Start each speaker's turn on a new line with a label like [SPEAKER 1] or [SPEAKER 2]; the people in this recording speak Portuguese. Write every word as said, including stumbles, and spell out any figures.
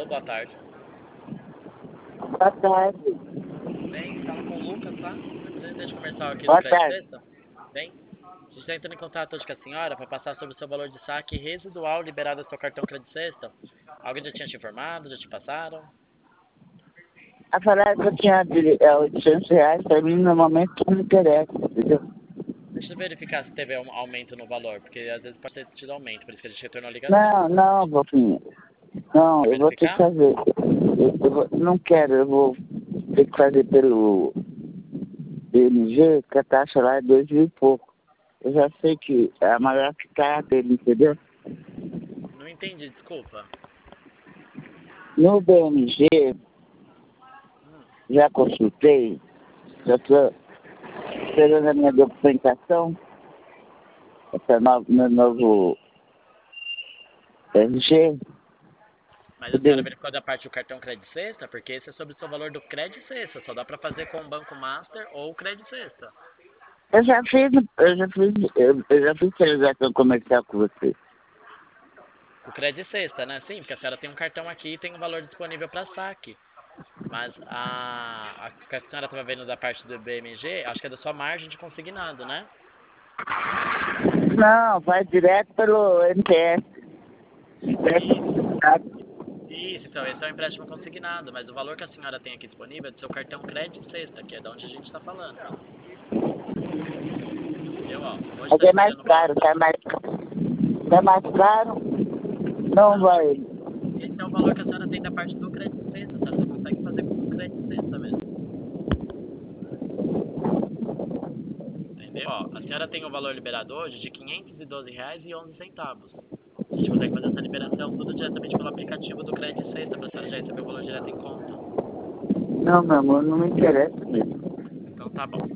[SPEAKER 1] boa tarde.
[SPEAKER 2] Boa tarde.
[SPEAKER 1] Bem, fala com o Lucas, tá? Deixa comercial aqui do
[SPEAKER 2] Boa
[SPEAKER 1] Crédito
[SPEAKER 2] tarde.
[SPEAKER 1] Sexta. Bem, a gente está entrando em contato hoje com a senhora para passar sobre o seu valor de saque residual liberado do seu cartão Crédito Sexta. Alguém já tinha te informado? Já te passaram?
[SPEAKER 2] A falar que eu tinha de, é, oitocentos reais, para mim, no momento, não me interessa, entendeu?
[SPEAKER 1] Deixa eu verificar se teve um aumento no valor, porque às vezes pode ter tido aumento, por isso que a gente retornou a ligação.
[SPEAKER 2] Não, não, Bofinho. Não,
[SPEAKER 1] Quer
[SPEAKER 2] eu vou ter que
[SPEAKER 1] verificar?
[SPEAKER 2] fazer. Eu, eu vou- não quero, eu vou ter que fazer pelo B M G, que a taxa lá é dois mil e pouco. Eu já sei que é a maior que tá dele, entendeu?
[SPEAKER 1] Não entendi, desculpa.
[SPEAKER 2] No B M G,
[SPEAKER 1] Hum,
[SPEAKER 2] já consultei, já estou esperando a minha documentação, esse novo, meu novo B M G.
[SPEAKER 1] Mas a senhora verificou da parte do cartão Crédito Sexta? Porque esse é sobre o seu valor do Crédito Sexta. Só dá para fazer com o Banco Master ou o Crédito Sexta.
[SPEAKER 2] Eu já fiz, eu já fiz, eu, eu já fiz transação comercial com você.
[SPEAKER 1] O Crédito Sexta, né? Sim, porque a senhora tem um cartão aqui e tem um valor disponível para saque. Mas a, a que a senhora estava vendo da parte do B M G, acho que é da sua margem de consignado, né?
[SPEAKER 2] Não, vai direto pelo M T S.
[SPEAKER 1] Isso, então, esse é o empréstimo consignado, mas o valor que a senhora tem aqui disponível é do seu cartão Crédito Sexta, que é de onde a gente está falando. Entendeu? Ó, hoje
[SPEAKER 2] Mas
[SPEAKER 1] está
[SPEAKER 2] é mais
[SPEAKER 1] liberando o valor.
[SPEAKER 2] caro, tá mais caro. Tá mais caro, não
[SPEAKER 1] Não,
[SPEAKER 2] vai.
[SPEAKER 1] esse é o valor que a senhora tem da parte do Crédito Sexta, a senhora só consegue fazer com o Crédito Sexta mesmo. Entendeu? Ó, a senhora tem o valor liberado hoje de quinhentos e doze reais e onze centavos. A gente consegue fazer essa liberação tudo diretamente pelo aplicativo do Crédito Sexta, para a senhora já receber o valor direto em conta.
[SPEAKER 2] Não, meu amor, não me interessa mesmo.
[SPEAKER 1] Então tá bom.